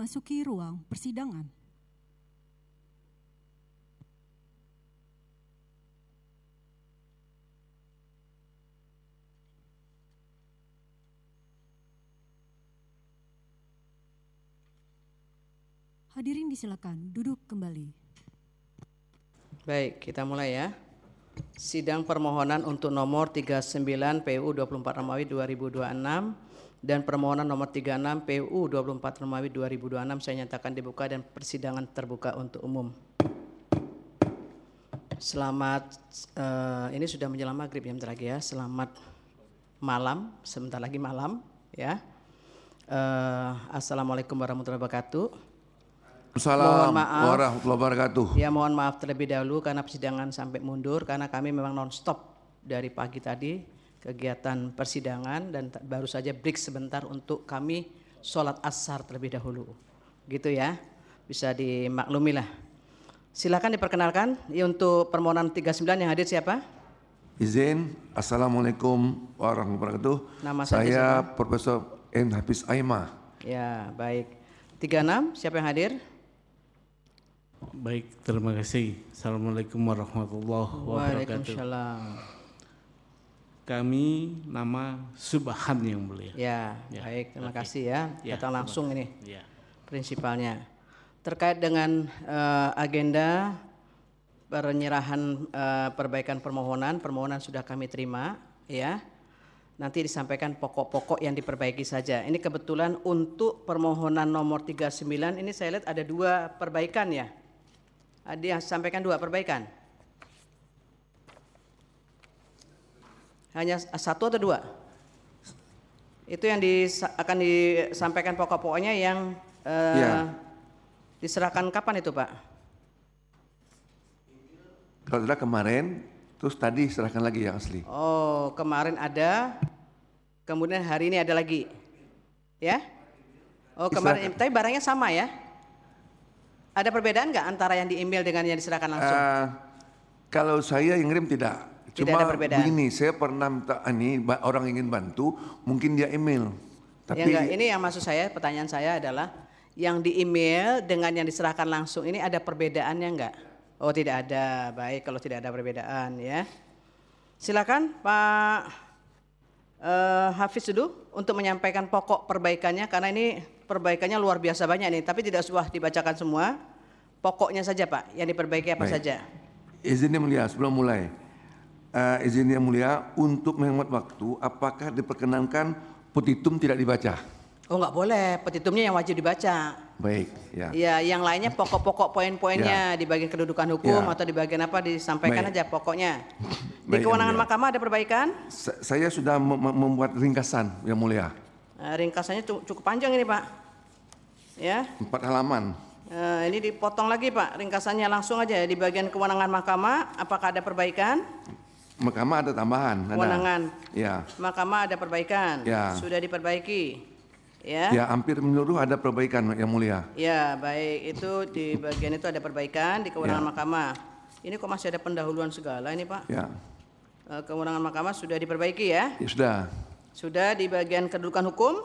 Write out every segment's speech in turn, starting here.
memasuki ruang persidangan. Hadirin disilakan duduk kembali. Baik, kita mulai ya. Sidang permohonan untuk nomor 39 PU 24 Romawi 2026 dan permohonan nomor 36 PU 24 Romawi 2026 saya nyatakan dibuka dan persidangan terbuka untuk umum. Selamat, ini sudah menjelang maghrib ya, bentar lagi ya. Selamat malam, sebentar lagi malam ya. Assalamualaikum warahmatullahi wabarakatuh. Mohon maaf warahmatullahi wabarakatuh. Ya, mohon maaf terlebih dahulu karena persidangan sampai mundur karena kami memang non-stop dari pagi tadi kegiatan persidangan dan baru saja break sebentar untuk kami sholat ashar terlebih dahulu. Gitu ya, bisa dimaklumi lah. Silakan diperkenalkan ya, untuk permohonan 39 yang hadir siapa? Izin, Assalamualaikum warahmatullahi wabarakatuh. Nama saya siapa? Profesor N. Hafiz Aimah. Ya, baik. 36, siapa yang hadir? Baik, terima kasih. Assalamualaikum warahmatullahi wabarakatuh. Waalaikumsalam. Kami nama Subhan yang mulia. Ya, Ya, baik, terima oke. kasih ya. Ya, Datang langsung ini Ya. prinsipalnya. Terkait dengan agenda penyerahan perbaikan permohonan sudah kami terima ya. Nanti disampaikan pokok-pokok yang diperbaiki saja. Ini kebetulan untuk permohonan nomor 39 ini saya lihat ada 2 perbaikan ya. Ada yang sampaikan 2 perbaikan. Hanya 1 atau 2? Itu yang akan disampaikan pokok-pokoknya yang Ya. diserahkan kapan itu Pak? Kalau tidak kemarin, terus tadi serahkan lagi yang asli. Oh, kemarin ada, kemudian hari ini ada lagi, ya? Oh, kemarin, tapi barangnya sama ya? Ada perbedaan nggak antara yang di email dengan yang diserahkan langsung? Kalau saya yang ngirim tidak. Tidak Cuma ada perbedaan. begini, saya pernah minta ini orang ingin bantu, mungkin dia email. Ya Tapi enggak, ini yang maksud saya, pertanyaan saya adalah yang di email dengan yang diserahkan langsung ini ada perbedaannya enggak? Oh, tidak ada. Baik, kalau tidak ada perbedaan ya. Silakan Pak Hafiz dulu untuk menyampaikan pokok perbaikannya karena ini perbaikannya luar biasa banyak nih, tapi tidak usah dibacakan semua. Pokoknya saja Pak, yang diperbaiki apa baik. saja? Izin yang mulia sebelum mulai. Izin yang mulia untuk menghemat waktu, apakah diperkenankan petitum tidak dibaca? Oh, enggak boleh, petitumnya yang wajib dibaca. Baik, ya. Ya, yang lainnya pokok-pokok poin-poinnya di bagian kedudukan hukum atau di bagian apa disampaikan Baik. aja pokoknya. Di Baik, kewenangan yang mulia. mahkamah ada perbaikan? Saya sudah membuat ringkasan yang mulia. Ringkasannya cukup panjang ini Pak. Ya, 4 halaman. ini dipotong lagi Pak, ringkasannya langsung aja di bagian kewenangan mahkamah. Apakah ada perbaikan? Mahkamah ada tambahan. Kewenangan. Ya. Mahkamah ada perbaikan. Ya. Sudah diperbaiki. Ya. Ya, hampir menyeluruh ada perbaikan yang mulia. Ya, baik, itu di bagian itu ada perbaikan di kewenangan Ya. mahkamah. Ini kok masih ada pendahuluan segala ini Pak? Ya. Kewenangan mahkamah sudah diperbaiki ya? Ya sudah. Sudah di bagian kedudukan hukum?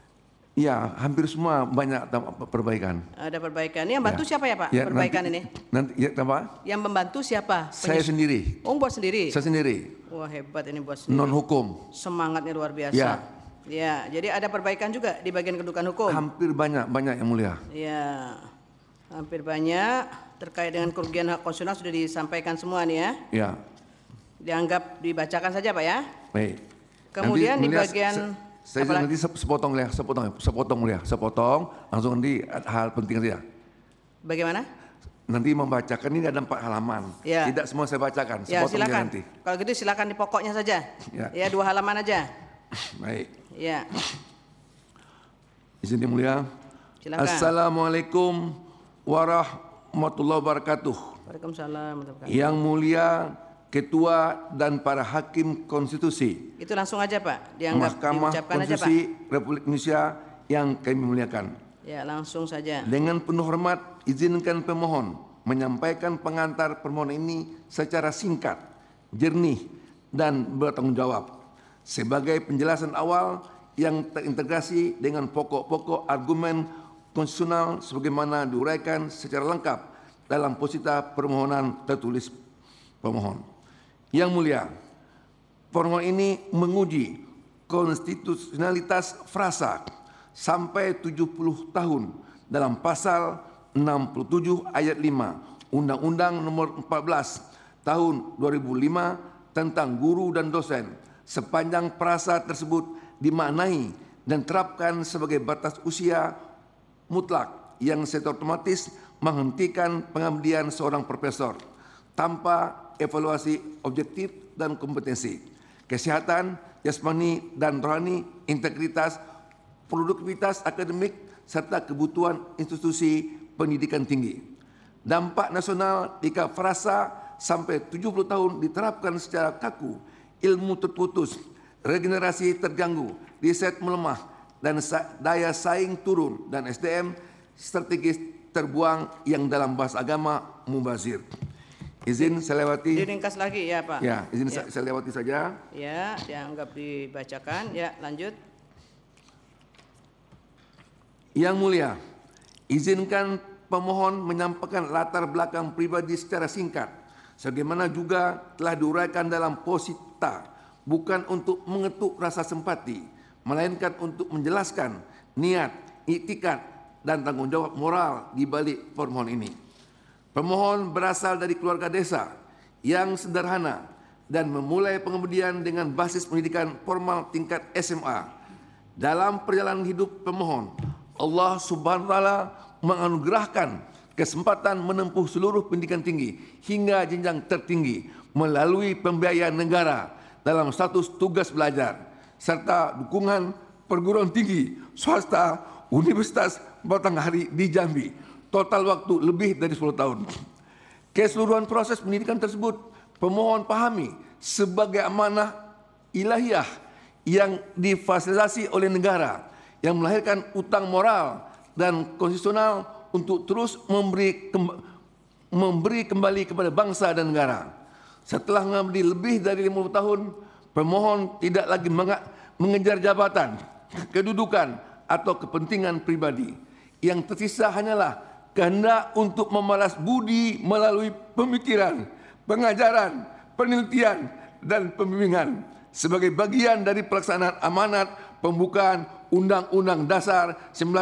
Ya, hampir semua banyak perbaikan. Ada perbaikan. Ini yang bantu Ya. siapa ya Pak? Ya, Perbaikan ini? Nanti ya apa? Yang membantu siapa? Saya sendiri. Oh, buat sendiri? Saya sendiri. Wah, hebat ini buat sendiri. Non hukum. Semangatnya luar biasa. Ya. Ya, jadi ada perbaikan juga di bagian kedudukan hukum? Hampir banyak yang mulia. Ya, hampir banyak. Terkait dengan kerugian hak konstitusional sudah disampaikan semua nih ya? Ya. Dianggap dibacakan saja Pak ya? Baik. Kemudian Nanti, di mulia, bagian saya apalagi? nanti sepotong mulia, langsung nanti hal penting saja. Bagaimana? Nanti membacakan ini ada 4 halaman. Ya. Tidak semua saya bacakan, Ya, sepotong silakan. nanti. Kalau gitu silakan di pokoknya saja. Ya. Ya, 2 halaman aja. Baik. Ya, Izin yang mulia. silakan. Assalamualaikum warahmatullahi wabarakatuh. Waalaikumsalam. Yang mulia Ketua dan para Hakim Konstitusi Itu langsung aja Pak, dianggap Mahkamah diucapkan aja Pak. Konstitusi Republik Indonesia yang kami muliakan. Ya, langsung saja. Dengan penuh hormat, izinkan pemohon menyampaikan pengantar permohonan ini secara singkat, jernih, dan bertanggung jawab. Sebagai penjelasan awal yang terintegrasi dengan pokok-pokok argumen konstitusional sebagaimana diuraikan secara lengkap dalam posita permohonan tertulis pemohon. Yang mulia, permohonan ini menguji konstitusionalitas frasa sampai 70 tahun dalam pasal 67 ayat 5 Undang-Undang Nomor 14 Tahun 2005 tentang guru dan dosen sepanjang frasa tersebut dimaknai dan terapkan sebagai batas usia mutlak yang secara otomatis menghentikan pengabdian seorang profesor tanpa evaluasi objektif dan kompetensi, kesehatan, jasmani dan rohani, integritas, produktivitas akademik, serta kebutuhan institusi pendidikan tinggi. Dampak nasional jika frasa sampai 70 tahun diterapkan secara kaku, ilmu terputus, regenerasi terganggu, riset melemah, dan daya saing turun, dan SDM strategis terbuang yang dalam bahasa agama mubazir. Izin saya lewati. Diringkas lagi ya Pak. Ya, izin saya lewati saja. Ya, dianggap dibacakan. Ya, lanjut. Yang mulia, izinkan pemohon menyampaikan latar belakang pribadi secara singkat, sebagaimana juga telah diuraikan dalam posita, bukan untuk mengetuk rasa simpati, melainkan untuk menjelaskan niat, iktikad, dan tanggung jawab moral di balik permohonan ini. Pemohon berasal dari keluarga desa yang sederhana dan memulai pengemudi dengan basis pendidikan formal tingkat SMA. Dalam perjalanan hidup pemohon, Allah Subhanahu wa Ta'ala menganugerahkan kesempatan menempuh seluruh pendidikan tinggi hingga jenjang tertinggi melalui pembiayaan negara dalam status tugas belajar serta dukungan perguruan tinggi swasta Universitas Batanghari di Jambi, total waktu lebih dari 10 tahun. Keseluruhan proses pendidikan tersebut pemohon pahami sebagai amanah ilahiyah yang difasilitasi oleh negara yang melahirkan utang moral dan konstitusional untuk terus memberi kembali kepada bangsa dan negara. Setelah mengabdi lebih dari 50 tahun, pemohon tidak lagi mengejar jabatan, kedudukan, atau kepentingan pribadi. Yang tersisa hanyalah kehendak untuk membalas budi melalui pemikiran, pengajaran, penelitian, dan pembimbingan sebagai bagian dari pelaksanaan amanat pembukaan Undang-Undang Dasar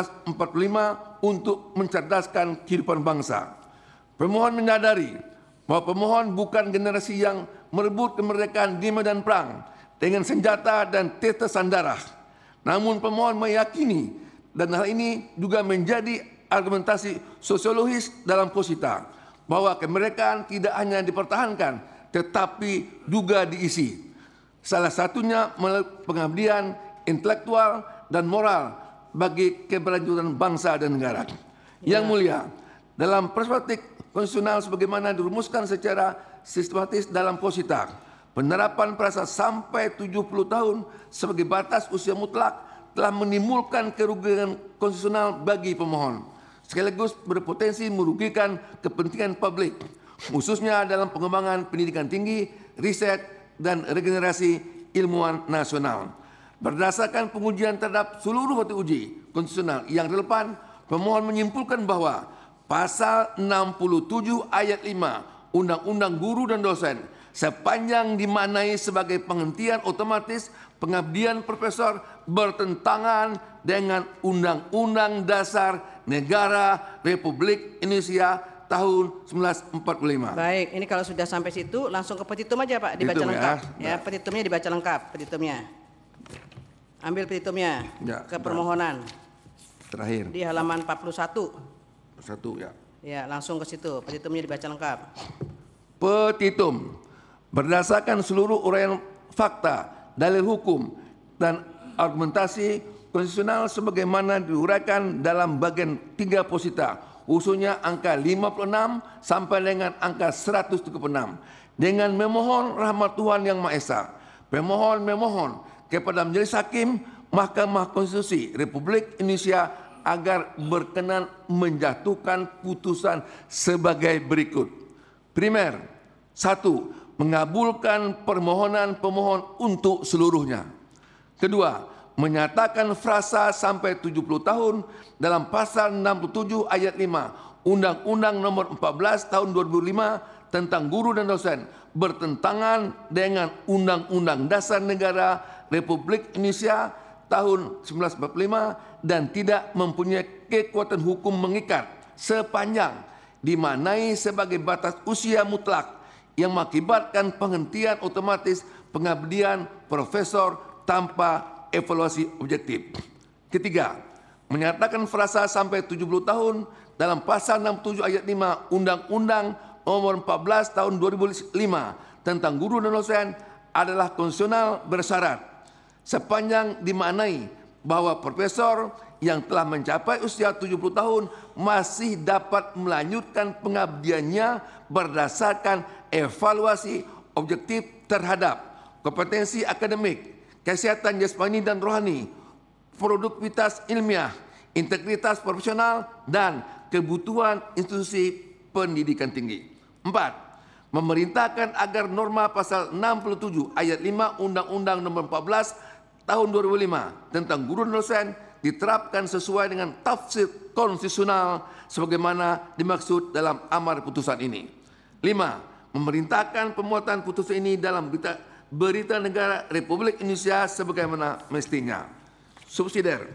1945 untuk mencerdaskan kehidupan bangsa. Pemohon menyadari bahwa pemohon bukan generasi yang merebut kemerdekaan di medan perang dengan senjata dan tetesan darah. Namun pemohon meyakini, dan hal ini juga menjadi argumentasi sosiologis dalam posita, bahwa kemerdekaan tidak hanya dipertahankan tetapi juga diisi. Salah satunya melalui pengabdian intelektual dan moral bagi keberlanjutan bangsa dan negara. Yang mulia, dalam perspektif konstitusional sebagaimana dirumuskan secara sistematis dalam posita, penerapan frasa sampai 70 tahun sebagai batas usia mutlak telah menimbulkan kerugian konstitusional bagi pemohon, sekaligus berpotensi merugikan kepentingan publik, khususnya dalam pengembangan pendidikan tinggi, riset, dan regenerasi ilmuwan nasional. Berdasarkan pengujian terhadap seluruh bukti uji konstitusional yang relevan, pemohon menyimpulkan bahwa pasal 67 ayat 5 Undang-Undang Guru dan Dosen sepanjang dimaknai sebagai penghentian otomatis pengabdian profesor bertentangan dengan Undang-Undang Dasar Negara Republik Indonesia tahun 1945. Baik, ini kalau sudah sampai situ langsung ke petitum aja Pak, dibaca Petitum, lengkap. ya. Petitumnya dibaca lengkap, petitumnya. Ambil petitumnya ke permohonan. Terakhir. Di halaman 41. Satu ya. Ya, langsung ke situ. Petitumnya dibaca lengkap. Petitum berdasarkan seluruh uraian fakta, dalil hukum, dan argumentasi konstitusional sebagaimana diuraikan dalam bagian 3 posita, khususnya angka 56 sampai dengan angka 136. Dengan memohon rahmat Tuhan Yang Maha Esa, pemohon memohon kepada Majelis Hakim Mahkamah Konstitusi Republik Indonesia agar berkenan menjatuhkan putusan sebagai berikut. Primer, 1. Mengabulkan permohonan pemohon untuk seluruhnya. Kedua, menyatakan frasa sampai 70 tahun dalam pasal 67 ayat 5 Undang-Undang Nomor 14 Tahun 2005 tentang guru dan dosen bertentangan dengan Undang-Undang Dasar Negara Republik Indonesia tahun 1945 dan tidak mempunyai kekuatan hukum mengikat sepanjang dimaknai sebagai batas usia mutlak yang mengakibatkan penghentian otomatis pengabdian profesor tanpa evaluasi objektif. Ketiga, menyatakan frasa sampai 70 tahun dalam pasal 67 ayat 5 Undang-Undang Nomor 14 Tahun 2005 tentang guru dan dosen adalah konstitusional bersyarat sepanjang dimaknai bahwa profesor yang telah mencapai usia 70 tahun masih dapat melanjutkan pengabdiannya berdasarkan evaluasi objektif terhadap kompetensi akademik, kesehatan jasmani dan rohani, produktivitas ilmiah, integritas profesional, dan kebutuhan institusi pendidikan tinggi. 4. Memerintahkan agar norma pasal 67 ayat 5 Undang-Undang Nomor 14 Tahun 2005 tentang guru dan dosen diterapkan sesuai dengan tafsir konstitusional sebagaimana dimaksud dalam amar putusan ini. 5. Memerintahkan pemuatan putusan ini dalam berita negara Republik Indonesia sebagaimana mestinya. Subsidiar.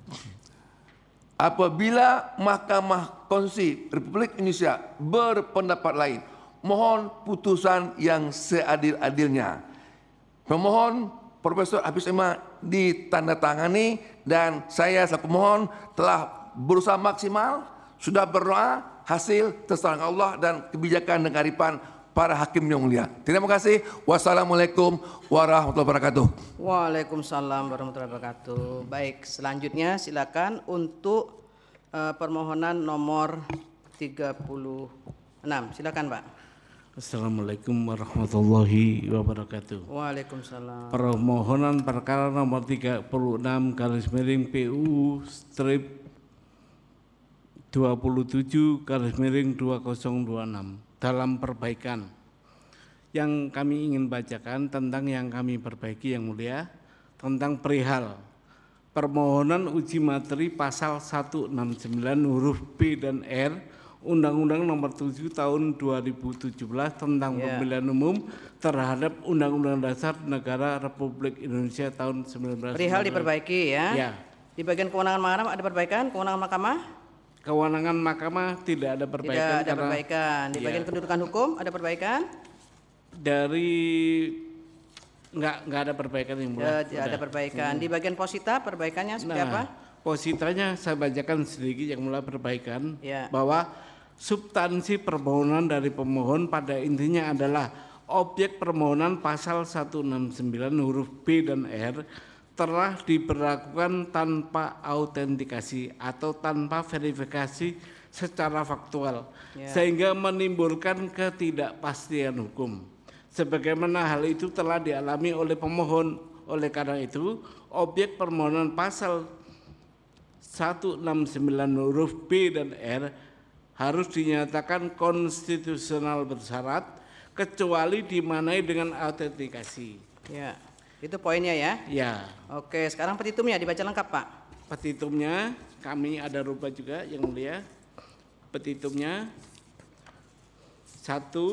Apabila Mahkamah Konstitusi Republik Indonesia berpendapat lain, mohon putusan yang seadil-adilnya. Pemohon Profesor Hafiz Imam ditandatangani dan saya selaku pemohon telah berusaha maksimal, sudah berdoa, hasil terserah Allah dan kebijakan dan kearifan para hakim yang mulia. Terima kasih. Wassalamualaikum warahmatullahi wabarakatuh. Waalaikumsalam warahmatullahi wabarakatuh. Baik, selanjutnya silakan untuk permohonan nomor 36. Silakan, Pak. Assalamualaikum warahmatullahi wabarakatuh. Waalaikumsalam. Permohonan perkara nomor 36 PU strip 27 2026 dalam perbaikan. Yang kami ingin bacakan tentang yang kami perbaiki yang mulia, tentang perihal permohonan uji materi pasal 169 huruf B dan R Undang-Undang Nomor 7 Tahun 2017 tentang pemilihan umum terhadap Undang-Undang Dasar Negara Republik Indonesia tahun 1945. Perihal diperbaiki ya. Ya. Di bagian kewenangan mahkamah ada perbaikan, kewenangan mahkamah? Kewenangan mahkamah tidak ada perbaikan. Tidak ada perbaikan. Di bagian kedudukan hukum ada perbaikan? Dari enggak ada perbaikan yang mulia. Tidak ada perbaikan. Di bagian posita perbaikannya seperti apa? Positanya saya bacakan sedikit yang mulai perbaikan bahwa substansi permohonan dari pemohon pada intinya adalah objek permohonan pasal 169 huruf B dan R telah diberlakukan tanpa autentikasi atau tanpa verifikasi secara faktual sehingga menimbulkan ketidakpastian hukum. Sebagaimana hal itu telah dialami oleh pemohon. Oleh karena itu, objek permohonan pasal 169 huruf B dan R harus dinyatakan konstitusional bersyarat kecuali dimanai dengan autentikasi. Ya, itu poinnya ya. Ya. Oke, sekarang petitumnya dibaca lengkap, Pak. Petitumnya kami ada rupa juga yang mulia. Petitumnya 1.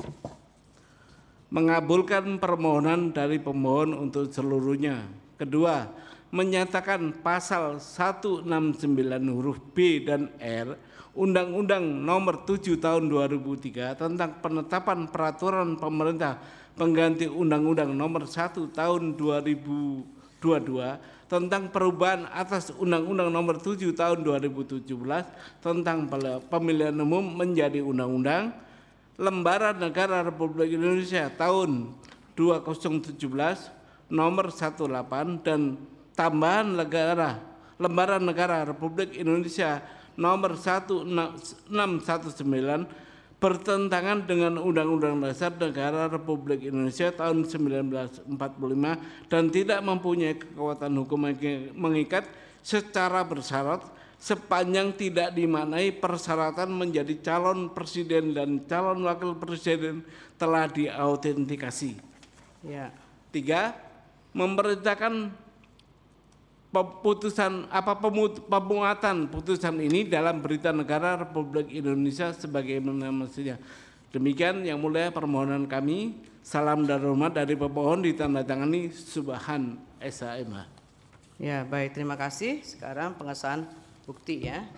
Mengabulkan permohonan dari pemohon untuk seluruhnya. 2. Menyatakan pasal 169 huruf B dan R Undang-Undang Nomor 7 Tahun 2003 tentang penetapan peraturan pemerintah pengganti Undang-Undang Nomor 1 Tahun 2022 tentang perubahan atas Undang-Undang Nomor 7 Tahun 2017 tentang pemilihan umum menjadi Undang-Undang Lembaran Negara Republik Indonesia Tahun 2017 Nomor 18 dan tambahan Lembaran Negara Republik Indonesia Nomor 1619 bertentangan dengan Undang-Undang Dasar Negara Republik Indonesia tahun 1945 dan tidak mempunyai kekuatan hukum mengikat secara bersyarat sepanjang tidak dimaknai persyaratan menjadi calon presiden dan calon wakil presiden telah diautentikasi. 3. Memerintahkan pemuatan putusan ini dalam Berita Negara Republik Indonesia sebagaimana mestinya. Demikian Yang Mulia permohonan kami. Salam dan hormat dari pemohon ditandatangani Subhan SHMH. Ya, baik, terima kasih. Sekarang pengesahan bukti ya.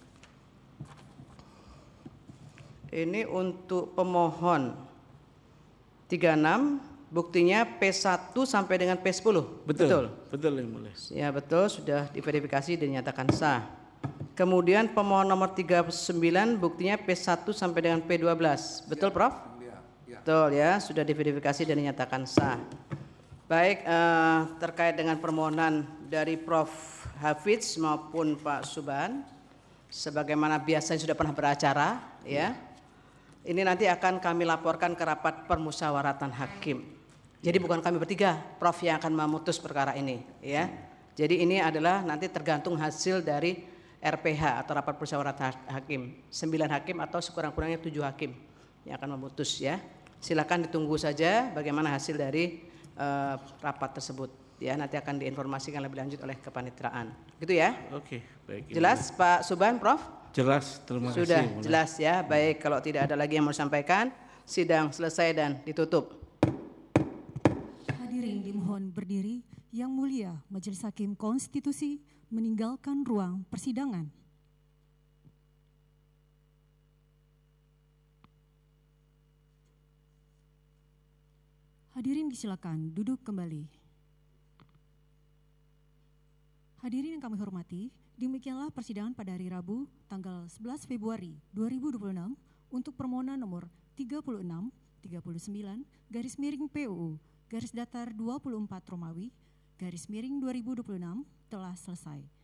Ini untuk pemohon 36, buktinya P1 sampai dengan P10. Betul Yang Mulia. Ya, betul, sudah diverifikasi dan dinyatakan sah. Kemudian pemohon nomor 39, buktinya P1 sampai dengan P12. Betul, Prof? Betul ya, sudah diverifikasi dan dinyatakan sah. Baik, terkait dengan permohonan dari Prof. Hafidz maupun Pak Subhan, sebagaimana biasanya sudah pernah beracara, ya. Ini nanti akan kami laporkan ke rapat permusyawaratan hakim. Jadi bukan kami bertiga, Prof yang akan memutus perkara ini, ya. Jadi ini adalah nanti tergantung hasil dari RPH atau rapat permusyawaratan hakim. 9 hakim atau sekurang-kurangnya 7 hakim yang akan memutus ya. Silakan ditunggu saja bagaimana hasil dari rapat tersebut ya, nanti akan diinformasikan lebih lanjut oleh kepaniteraan. Gitu ya? Oke, baik. Jelas Pak Subhan, Prof? Jelas, terima kasih. Sudah jelas ya. Baik, kalau tidak ada lagi yang mau disampaikan, sidang selesai dan ditutup. Hadirin dimohon berdiri. Yang Mulia Majelis Hakim Konstitusi meninggalkan ruang persidangan. Hadirin disilakan duduk kembali. Hadirin yang kami hormati, demikianlah persidangan pada hari Rabu tanggal 11 Februari 2026 untuk permohonan nomor 36, 39, /PUU, /24 Romawi, /2026 telah selesai.